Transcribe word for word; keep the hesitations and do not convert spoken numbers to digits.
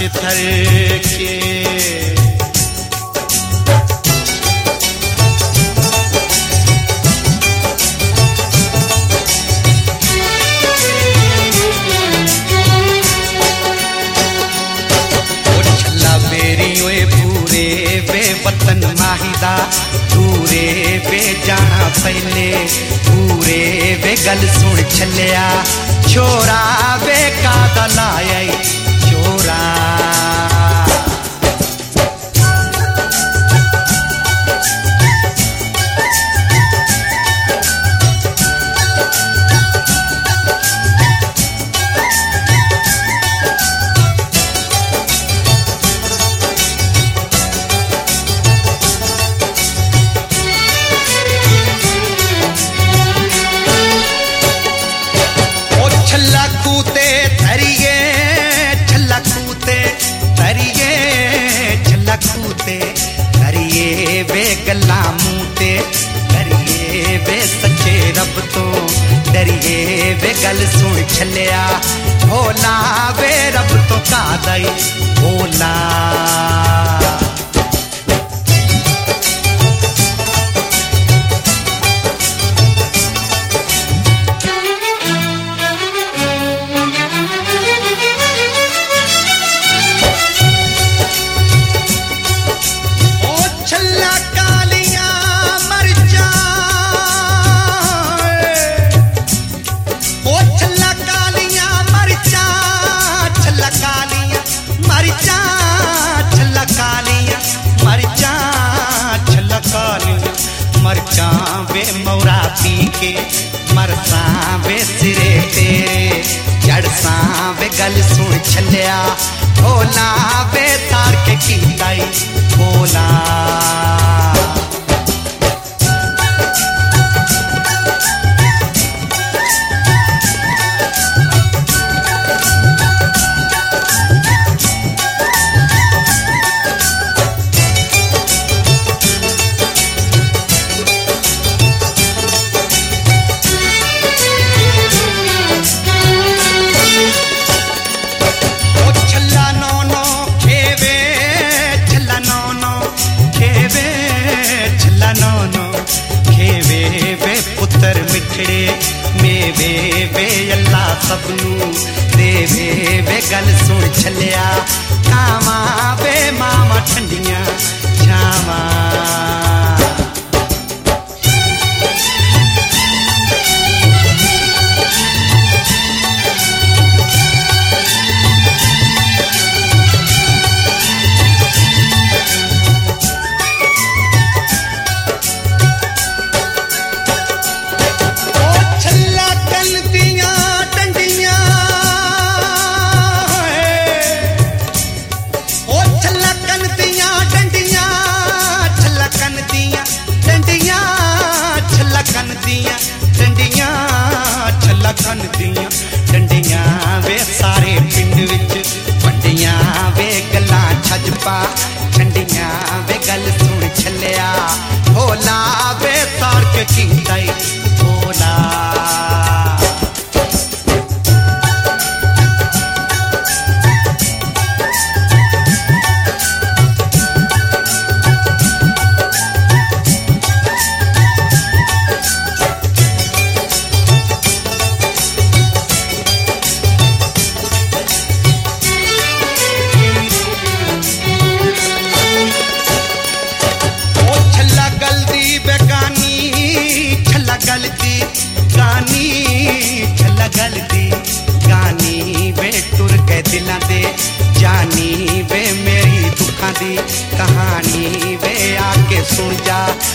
थर के वतन माहिदा पूरे वे जाना पहले पूरे वे गल सुन छलिया छोरा वे का दलाया छोरा कूते करिए वे गल्ला मूते करिए वे सच्चे रब तो डरिए वे गल सुन छलिया भोला वे रब तो का दई भोला मरचा वे मौरा पी के मरसा वे सिरे तेरे जड़सा वे गल सुन छलिया भोला वे तार के की दाई भोला मेवे वे अल्लाह सबनू देवे वे गल सुन छलिया कावा वे मामा ठंडियां छावा छलकन दियां डंडियां वे सारे पिंड विच वड्डियां वे गल्लां छज पा ठंडियां वे गल सुन छलिया भोला वे तार के की दाई भोला गलती गानी छला गलती गानी वे टुर गए दिलां दे जानी वे मेरी दुखां दी कहानी वे आके सुन जा